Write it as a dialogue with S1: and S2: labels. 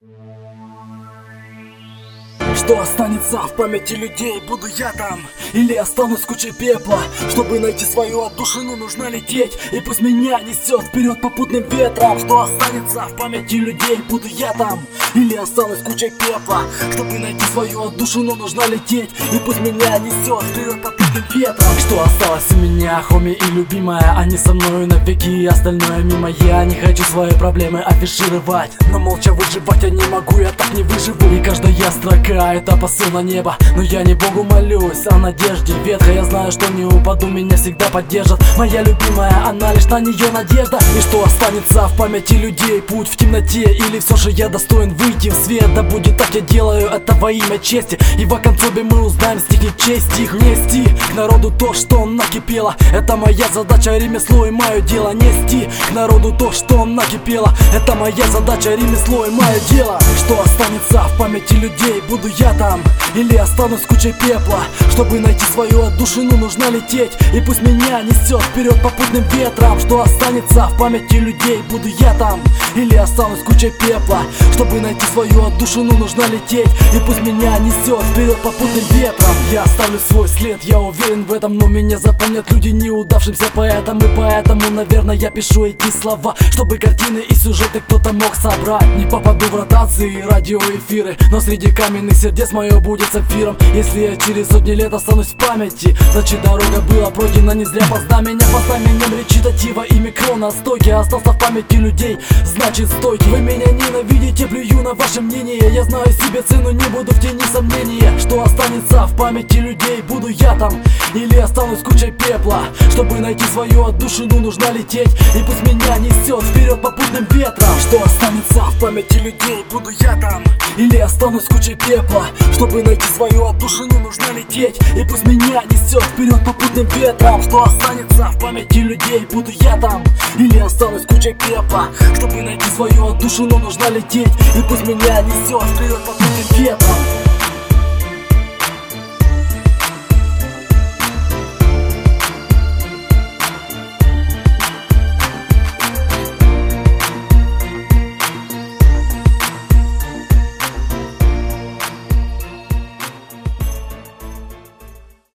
S1: Что останется в памяти людей? Буду я там или останусь кучей пепла? Чтобы найти свою отдушину, нужно лететь, и пусть меня несет вперед попутным ветром. Что останется в памяти людей? Буду я там или останусь кучей пепла? Чтобы найти свою отдушину, нужно лететь, и пусть меня несет вперед попутным ветром. Что осталось у меня, хоми и любимая? Они со мною навеки, остальное мимо. Я не хочу свои проблемы афишировать, но молча выживать я не могу, я так не выживу. И каждая строка это посыл на небо, но я не Богу молюсь, а надежде ветхой. Я знаю, что не упаду, меня всегда поддержат. Моя любимая, она лишь на нее надежда. И что останется в памяти людей? Путь в темноте или все же я достоин выйти в свет? Да будет так, я делаю это во имя чести, и в оконцове мы узнаем, стихнет честь их. Нести к народу то, что накипело, это моя задача, ремесло и мое дело. Нести к народу то, что накипело, это моя задача, ремесло и мое дело. Что останется в памяти людей? Буду я там или останусь кучей пепла? Чтобы найти свою отдушину, нужно лететь, и пусть меня несет вперед попутным ветром. Что останется в памяти людей? Буду я там или останусь кучей пепла? Чтобы найти свою отдушину, нужно лететь, и пусть меня несет вперед попутным ветром. Я оставлю свой след, я уверен в этом, но меня запомнят люди неудавшимся поэтом. И поэтому, наверное, я пишу эти слова, чтобы картины и сюжеты кто-то мог собрать. Не попаду в ротации и радиоэфиры, но среди каменных сердец мое будет сапфиром. Если я через сотни лет останусь в памяти, значит дорога была пройдена не зря. По знаменем речитатива и микронастойки остался в памяти людей, значит стойки. Вы меня ненавидите, плюю на ваше мнение, я знаю себе цену, не буду в тени сомнения. Что останется в памяти людей? Буду я там или останусь кучей пепла? Чтобы найти свою отдушину, нужно лететь, и пусть меня несет вперед попутным ветром. Что останется в памяти людей? Буду я там или останусь кучей пепла? Чтобы найти свою отдушину, нужно лететь, и пусть меня несет вперед попутным ветром. Что останется в памяти людей? Буду я там или останусь кучей пепла? Чтобы найти свою отдушину, нужно лететь, и пусть меня несет вперед попутным ветром.